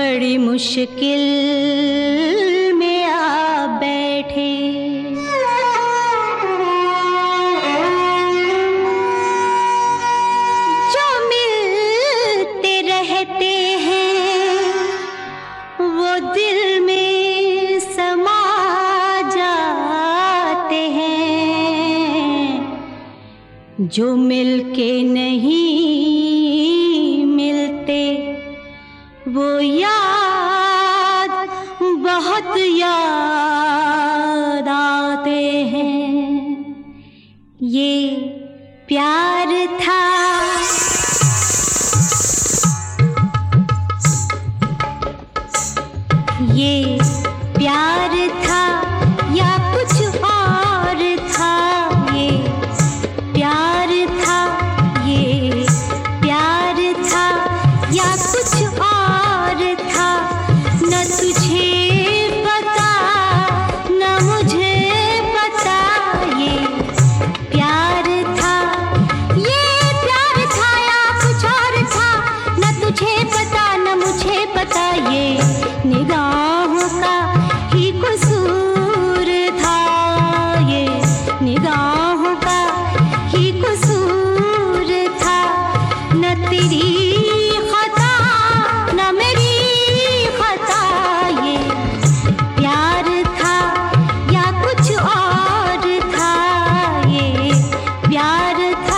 बड़ी मुश्किल में आ बैठे। जो मिलते रहते हैं वो दिल में समा जाते हैं, जो मिलके नहीं मिलते वो याद बहुत याद आते हैं। ये प्यार था, ये प्यार था या कुछ और था। ये प्यार था, ये प्यार था या कुछ और था। न तुझे पता न मुझे पता, ये प्यार था, ये प्यार था या कुछ और था। न तुझे पता न मुझे पता, ये निगाहों का ही कसूर था। ये निगाहों का ही कसूर था। न तेरी खता न मेरी खता, ये प्यार था या कुछ और था। ये प्यार था।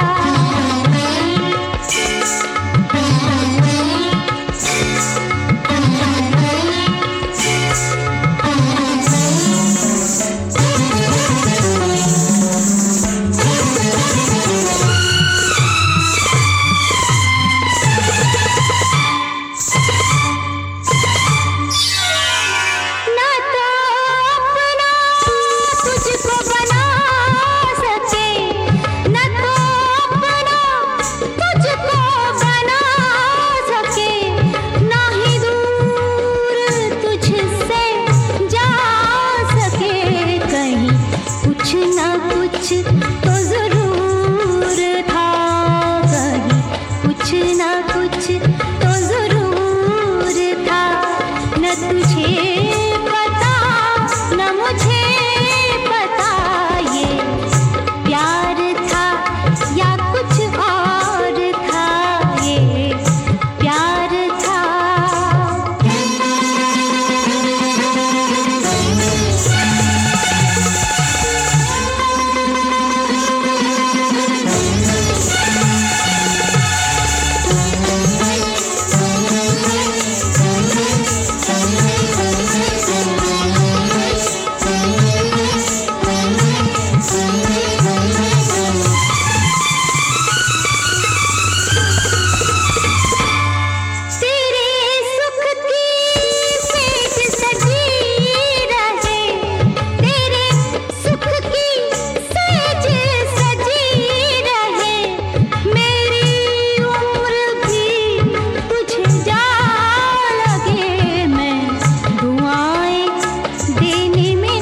ना तो अपना तुझको बना सके, न तो अपना तुझको बना सके, ना ही दूर तुझसे जा सके। कहीं कुछ न कुछ तो जरूर था, कहीं कुछ न कुछ तो जरूर था। न तुझे पता न मुझे पता, ये प्यार था या कुछ और था। ये प्यार था। तेरे सुख की सेज सजी रहे, तेरे सुख की सेज सजी रहे। मेरी उम्र भी तुझे जा लगे, मैं दुआएं देने में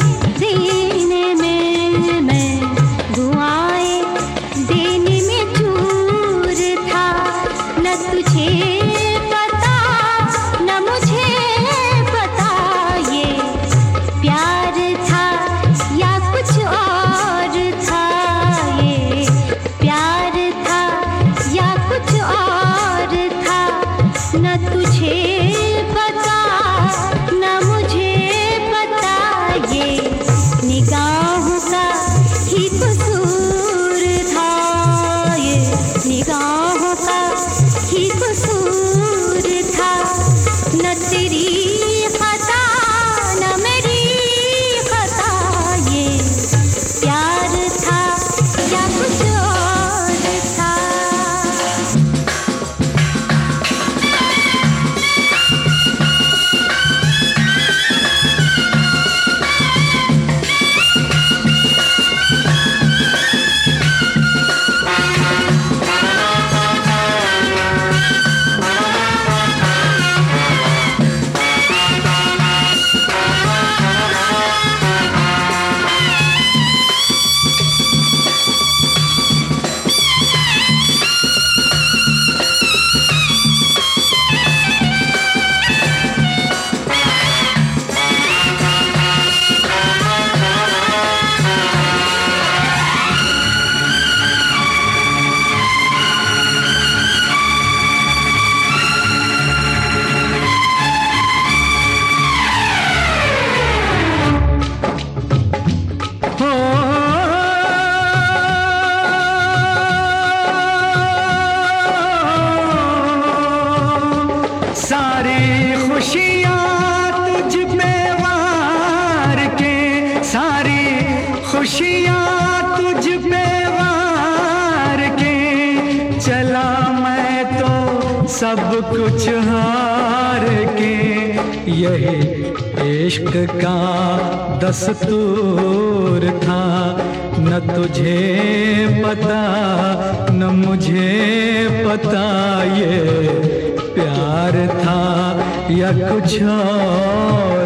मैं दुआएं देने में चूर था। न तुझे पता न मुझे पता, ये प्यार था या कुछ और था। ये प्यार था या कुछ और था। न तुझे पता न मुझे पता, ये निगाहों का ही कसूर था। ये निगाहों का ही कसूर था। न तेरी खता न मेरी खता, ये प्यार था या कुछ और था। सारी खुशियाँ तुझ पे वार के, सारी खुशियाँ तुझ पे वार के, चला मैं तो सब कुछ हार के। यही इश्क का दस्तूर था, न तुझे पता न मुझे पता ये प्यार था या कुछ और